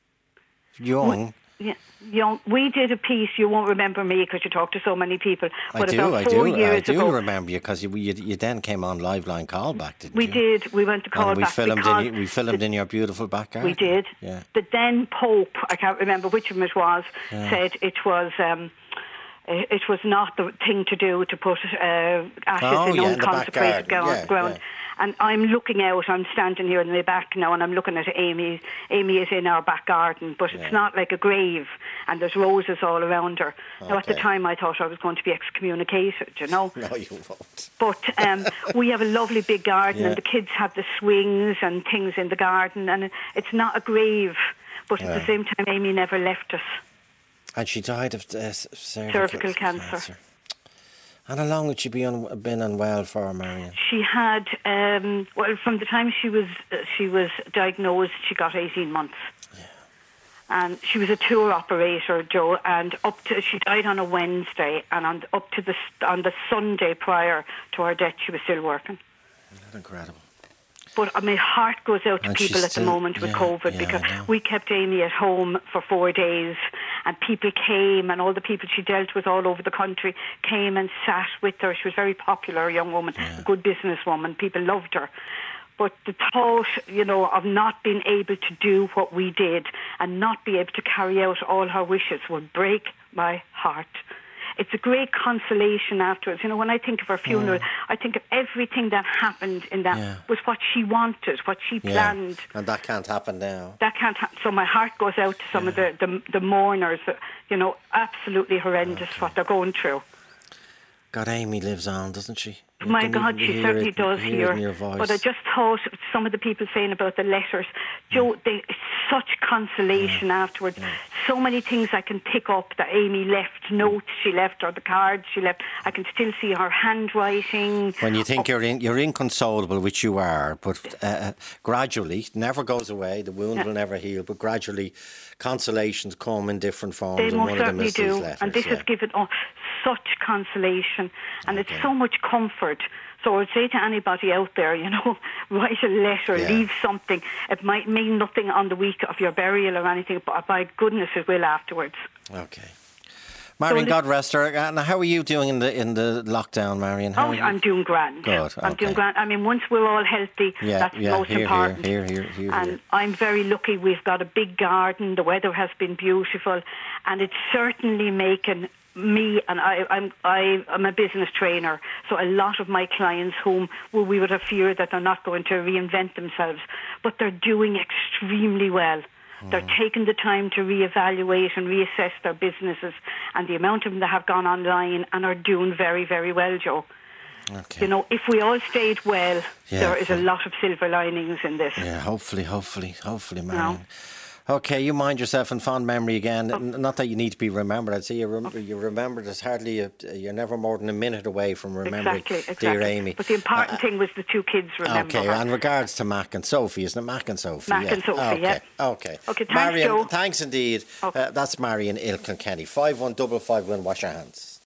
S3: Young.
S7: Yeah, young. We did a piece. You won't remember me because you talk to so many people.
S3: I
S7: But
S3: do,
S7: about
S3: I
S7: four
S3: do,
S7: years
S3: I do
S7: ago,
S3: remember you because you, you you then came on Live Line Callback, didn't
S7: we
S3: you?
S7: did. We went to call
S3: And we
S7: back
S3: filmed
S7: because
S3: in we filmed
S7: the-
S3: in your beautiful back garden.
S7: We did.
S3: Yeah.
S7: The then Pope, I can't remember which of them it was, said it was. Um, it was not the thing to do to put uh, ashes
S3: Oh,
S7: in
S3: yeah, in the back
S7: unconsecrated
S3: garden.
S7: ground.
S3: Yeah,
S7: ground.
S3: yeah.
S7: And I'm looking out, I'm standing here in the back now, and I'm looking at Amy. Amy is in our back garden, but it's
S3: Yeah.
S7: not like a grave, and there's roses all around her. Now, at the
S3: Okay.
S7: time, I thought I was going to be excommunicated, you know.
S3: No, you won't.
S7: But um, we have a lovely big garden,
S3: Yeah.
S7: and the kids have the swings and things in the garden, and it's not a grave. But at
S3: Yeah.
S7: the same time, Amy never left us.
S3: And she died of uh, s- cervical,
S7: Cervical cancer.
S3: And how long had she be un- been unwell for, Marion?
S7: She had, um, well, from the time she was uh, she was diagnosed, she got eighteen months. And she was a tour operator, Joe, and up to she died on a Wednesday, and on up to the on the Sunday prior to her death, she was still working.
S3: That's incredible.
S7: But uh, my heart goes out to
S3: And
S7: people
S3: she's
S7: at
S3: still-
S7: the moment with
S3: yeah,
S7: COVID,
S3: yeah,
S7: because
S3: I know.
S7: we kept Amy at home for four days, and people came, and all the people she dealt with all over the country came and sat with her. She was a very popular, young woman, a good businesswoman. People loved her. But the thought, you know, of not being able to do what we did and not be able to carry out all her wishes would break my heart. It's a great consolation afterwards. You know, when I think of her funeral, I think of everything that happened in that
S3: Yeah.
S7: was what she wanted, what she
S3: Yeah.
S7: planned.
S3: And that can't happen now.
S7: That can't happen. So my heart goes out to some of the, the, the mourners. You know, absolutely horrendous what they're going through.
S3: God, Amy lives on, doesn't she? You
S7: My
S3: can
S7: God,
S3: even
S7: she
S3: hear
S7: certainly
S3: it-
S7: does
S3: hear it
S7: here.
S3: in your voice.
S7: But I just thought some of the people saying about the letters, Joe, they, it's such consolation afterwards. So many things I can pick up that Amy left, notes she left, or the cards she left. I can still see her handwriting.
S3: When you think you're in, you're inconsolable, which you are, but uh, gradually, it never goes away. The wound will never heal, but gradually, consolations come in different forms.
S7: They
S3: and
S7: most
S3: one of them
S7: certainly
S3: is these
S7: do.
S3: letters,
S7: And this
S3: yeah.
S7: has given oh, such consolation. And
S3: Okay.
S7: it's so much comfort. So I would say to anybody out there, you know, write a letter,
S3: Yeah.
S7: leave something. It might mean nothing on the week of your burial or anything, but by goodness it will afterwards.
S3: Okay. Marion,
S7: So
S3: God rest her. And how are you doing in the in the lockdown, Marion? How
S7: Oh,
S3: are you?
S7: I'm doing grand.
S3: Good,
S7: I'm doing
S3: okay.
S7: grand. I mean, once we're all healthy,
S3: Yeah,
S7: that's
S3: yeah,
S7: most
S3: here, here,
S7: important.
S3: here, here, here,
S7: and
S3: here.
S7: I'm very lucky. We've got a big garden. The weather has been beautiful, and it's certainly making me, and I, I'm I, I'm a business trainer, so a lot of my clients whom well, we would have feared that they're not going to reinvent themselves, but they're doing extremely well. They're taking the time to reevaluate and reassess their businesses, and the amount of them that have gone online and are doing very, very well, Joe.
S3: Okay.
S7: You know, if we all stayed well,
S3: Yeah,
S7: there is a
S3: well-
S7: lot of silver linings in this.
S3: Yeah, hopefully, hopefully, hopefully, Marion. Okay, you mind yourself in fond memory again. N- Not that you need to be remembered. I'd say you, rem- you remembered. There's hardly a, you're never more than a minute away from remembering
S7: Exactly, exactly.
S3: dear Amy.
S7: But the important thing was the two kids remember
S3: Okay,
S7: her.
S3: and regards to Mac and Sophie, isn't it? Mac and Sophie.
S7: Mac
S3: yeah.
S7: and Sophie,
S3: okay.
S7: yeah.
S3: Okay.
S7: Okay, thanks,
S3: Marion,
S7: Joe.
S3: thanks indeed.
S7: Okay.
S3: Uh, that's Marion Ilkin Kenny. five one five five one. Wash your hands.